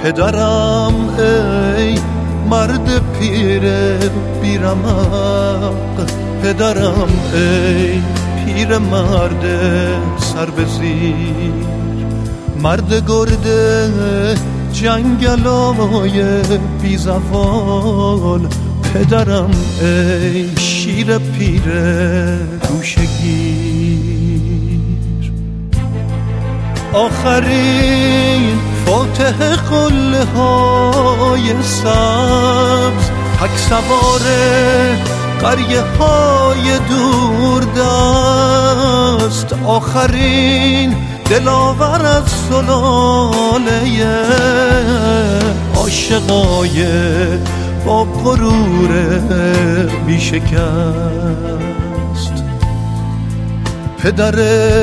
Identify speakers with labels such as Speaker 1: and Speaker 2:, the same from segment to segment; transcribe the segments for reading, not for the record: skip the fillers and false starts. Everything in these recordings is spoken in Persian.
Speaker 1: پدرم ای مرد پیر بیرمق، پدرم ای پیر مرد سر به زیر، مرد گرده جنگلای بی زوال، پدرم ای شیر پیر گوشگیر. آخرین فاتح قله های سبز، تک سوار قریه های دور دست، آخرین دلاور از سلاله عاشقای با غرور بی شکست. پدر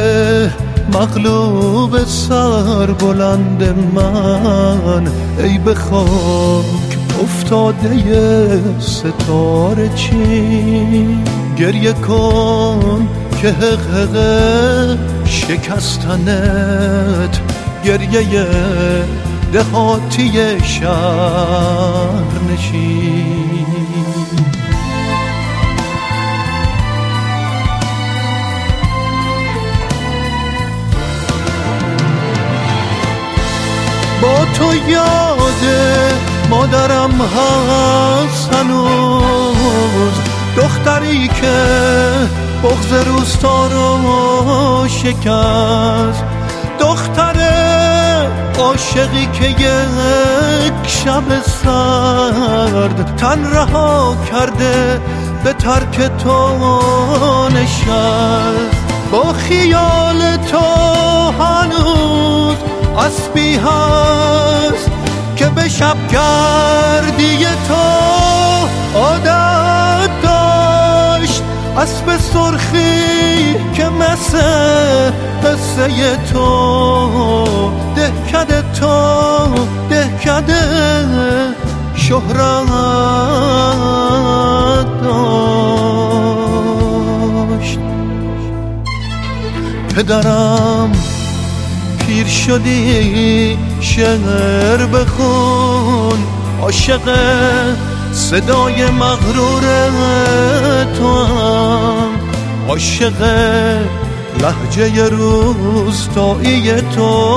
Speaker 1: مغلوب سر بلند من، ای به خاک افتاده ستاره چین، گریه کن که حقیقه شکستنت، گریه دهاتی شهر نشین. با تو یاد مادرم هست هنوز، دختری که بغض روستا رو شکست، دختر عاشقی که یک شب سرد تن رها کرده به ترک تو نشست. با خیال تو هنوز اسبی هست که به شب گردی تو عادت داشت، اسب سرخی که مثل قصه تو دهکده تو دهکده شهرت داشت. پدرم پیر شدی شعر بخون، عاشق صدای مغرور تو هم، عاشق لهجه روستایی تو،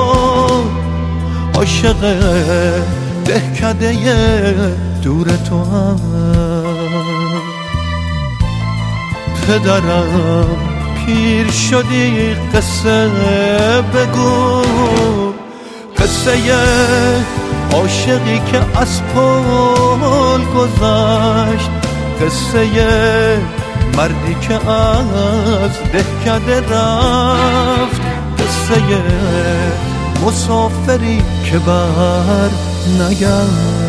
Speaker 1: عاشق دهکده دور تو هم. پدرم پیر شدی قصه بگو، قصه عاشقی که از پل گذشت، قصه مردی که از دهکده رفت، قصه مسافری که بر نگشت.